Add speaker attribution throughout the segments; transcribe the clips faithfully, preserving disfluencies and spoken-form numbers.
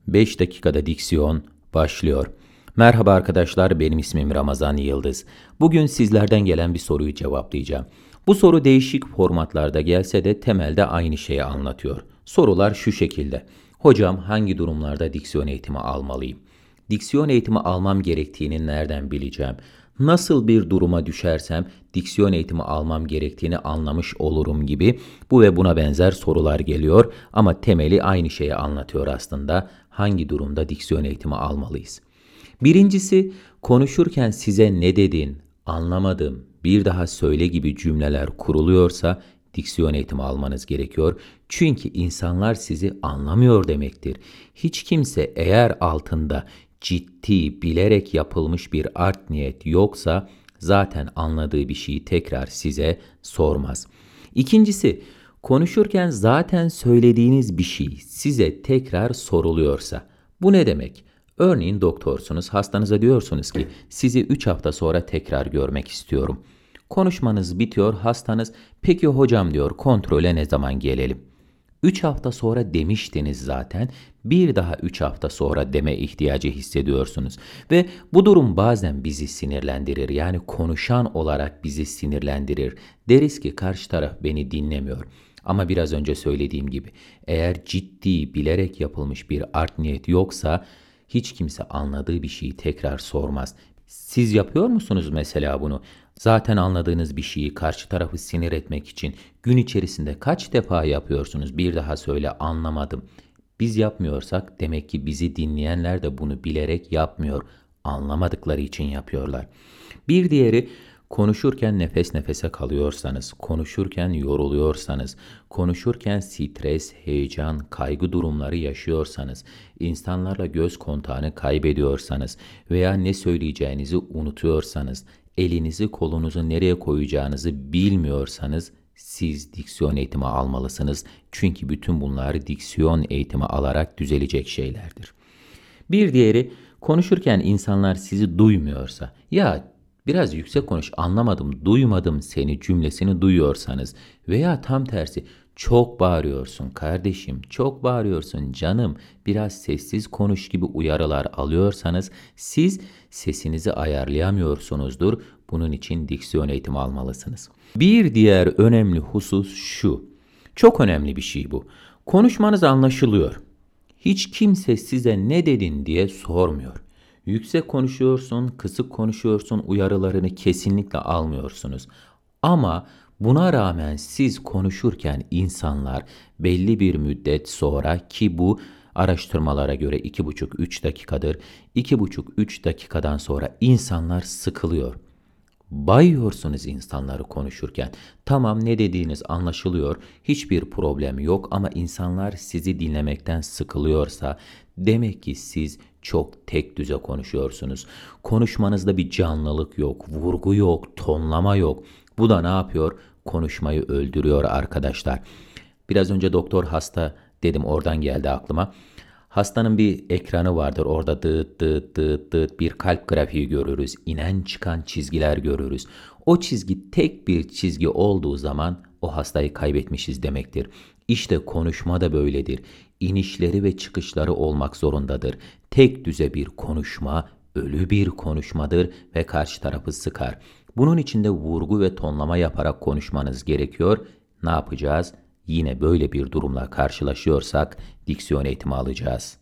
Speaker 1: beş dakikada diksiyon başlıyor. Merhaba arkadaşlar, benim ismim Ramazan Yıldız. Bugün sizlerden gelen bir soruyu cevaplayacağım. Bu soru değişik formatlarda gelse de temelde aynı şeyi anlatıyor. Sorular şu şekilde. Hocam, hangi durumlarda diksiyon eğitimi almalıyım? Diksiyon eğitimi almam gerektiğini nereden bileceğim? Nasıl bir duruma düşersem diksiyon eğitimi almam gerektiğini anlamış olurum gibi bu ve buna benzer sorular geliyor ama temeli aynı şeyi anlatıyor aslında. Hangi durumda diksiyon eğitimi almalıyız? Birincisi, konuşurken size ne dedin, anlamadım, bir daha söyle gibi cümleler kuruluyorsa diksiyon eğitimi almanız gerekiyor. Çünkü insanlar sizi anlamıyor demektir. Hiç kimse eğer altında ciddi, bilerek yapılmış bir art niyet yoksa zaten anladığı bir şeyi tekrar size sormaz. İkincisi, konuşurken zaten söylediğiniz bir şey size tekrar soruluyorsa bu ne demek? Örneğin doktorsunuz, hastanıza diyorsunuz ki sizi üç hafta sonra tekrar görmek istiyorum. Konuşmanız bitiyor, hastanız peki hocam diyor, kontrole ne zaman gelelim? üç hafta sonra demiştiniz zaten, bir daha üç hafta sonra deme ihtiyacı hissediyorsunuz. Ve bu durum bazen bizi sinirlendirir, yani konuşan olarak bizi sinirlendirir. Deriz ki karşı taraf beni dinlemiyor. Ama biraz önce söylediğim gibi eğer ciddi, bilerek yapılmış bir art niyet yoksa hiç kimse anladığı bir şeyi tekrar sormaz. Siz yapıyor musunuz mesela bunu? Zaten anladığınız bir şeyi karşı tarafı sinir etmek için gün içerisinde kaç defa yapıyorsunuz? Bir daha söyle, anlamadım. Biz yapmıyorsak demek ki bizi dinleyenler de bunu bilerek yapmıyor. Anlamadıkları için yapıyorlar. Bir diğeri, konuşurken nefes nefese kalıyorsanız, konuşurken yoruluyorsanız, konuşurken stres, heyecan, kaygı durumları yaşıyorsanız, insanlarla göz kontağını kaybediyorsanız veya ne söyleyeceğinizi unutuyorsanız, elinizi kolunuzu nereye koyacağınızı bilmiyorsanız siz diksiyon eğitimi almalısınız. Çünkü bütün bunlar diksiyon eğitimi alarak düzelecek şeylerdir. Bir diğeri, konuşurken insanlar sizi duymuyorsa, ya biraz yüksek konuş, anlamadım, duymadım seni cümlesini duyuyorsanız veya tam tersi çok bağırıyorsun kardeşim, çok bağırıyorsun canım, biraz sessiz konuş gibi uyarılar alıyorsanız siz sesinizi ayarlayamıyorsunuzdur. Bunun için diksiyon eğitimi almalısınız. Bir diğer önemli husus şu. Çok önemli bir şey bu. Konuşmanız anlaşılıyor. Hiç kimse size ne dedin diye sormuyor. Yüksek konuşuyorsun, kısık konuşuyorsun, uyarılarını kesinlikle almıyorsunuz. Ama buna rağmen siz konuşurken insanlar belli bir müddet sonra, ki bu araştırmalara göre iki buçuk üç dakikadır, iki buçuk üç dakikadan sonra insanlar sıkılıyor. Bayıyorsunuz insanları konuşurken. Tamam, ne dediğiniz anlaşılıyor, hiçbir problem yok ama insanlar sizi dinlemekten sıkılıyorsa demek ki siz çok tek düze konuşuyorsunuz. Konuşmanızda bir canlılık yok, vurgu yok, tonlama yok. Bu da ne yapıyor? Konuşmayı öldürüyor arkadaşlar. Biraz önce doktor hasta dedim, oradan geldi aklıma. Hastanın bir ekranı vardır. Orada dıt dıt dıt dıt bir kalp grafiği görürüz. İnen çıkan çizgiler görürüz. O çizgi tek bir çizgi olduğu zaman o hastayı kaybetmişiz demektir. İşte konuşma da böyledir. İnişleri ve çıkışları olmak zorundadır. Tek düze bir konuşma ölü bir konuşmadır ve karşı tarafı sıkar. Bunun için de vurgu ve tonlama yaparak konuşmanız gerekiyor. Ne yapacağız? Yine böyle bir durumla karşılaşıyorsak diksiyon eğitimi alacağız.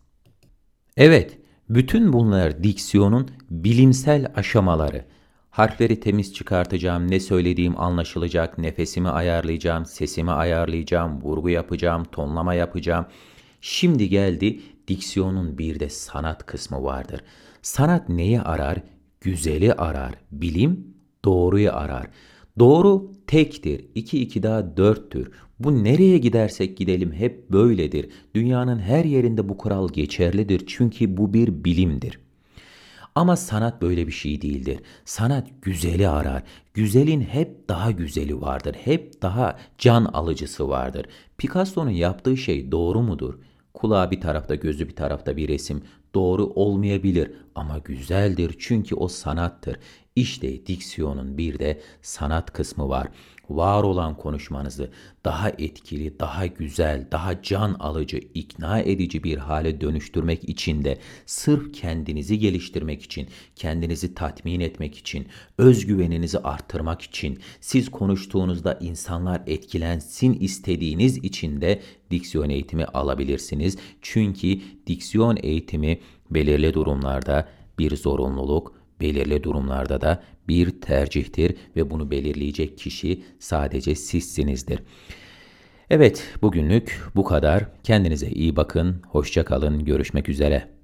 Speaker 1: Evet, bütün bunlar diksiyonun bilimsel aşamaları. Harfleri temiz çıkartacağım, ne söylediğim anlaşılacak, nefesimi ayarlayacağım, sesimi ayarlayacağım, vurgu yapacağım, tonlama yapacağım. Şimdi geldi diksiyonun bir de sanat kısmı vardır. Sanat neyi arar? Güzeli arar. Bilim doğruyu arar. Doğru tektir. iki iki daha dörttür. Bu nereye gidersek gidelim hep böyledir. Dünyanın her yerinde bu kural geçerlidir. Çünkü bu bir bilimdir. Ama sanat böyle bir şey değildir. Sanat güzeli arar. Güzelin hep daha güzeli vardır. Hep daha can alıcısı vardır. Picasso'nun yaptığı şey doğru mudur? Kulağı bir tarafta, gözü bir tarafta bir resim doğru olmayabilir ama güzeldir çünkü o sanattır. İşte diksiyonun bir de sanat kısmı var. Var olan konuşmanızı daha etkili, daha güzel, daha can alıcı, ikna edici bir hale dönüştürmek için de sırf kendinizi geliştirmek için, kendinizi tatmin etmek için, özgüveninizi arttırmak için, siz konuştuğunuzda insanlar etkilensin istediğiniz için de diksiyon eğitimi alabilirsiniz. Çünkü diksiyon eğitimi belirli durumlarda bir zorunluluk, belirli durumlarda da bir tercihtir ve bunu belirleyecek kişi sadece sizsinizdir. Evet, bugünlük bu kadar. Kendinize iyi bakın, hoşça kalın, görüşmek üzere.